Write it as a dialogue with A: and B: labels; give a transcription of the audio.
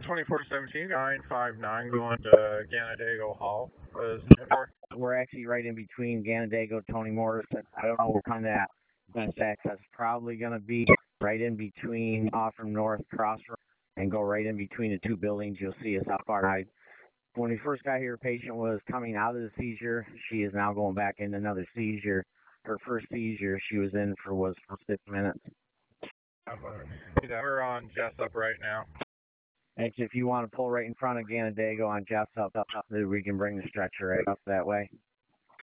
A: 2417, 959 going to Ganadago Hall.
B: We're actually right in between Ganadago, Tony Morrison. I don't know where kind of that best access. Probably going to be right in between off from North Crossroads and go right in between the two buildings. You'll see us how far I. When we first got here, patient was coming out of the seizure. She is now going back into another seizure. Her first seizure she was in was for 6 minutes.
A: We're on Jessup right now.
B: Actually, if you want to pull right in front of Ganadago on Jessup, we can bring the stretcher right up that way.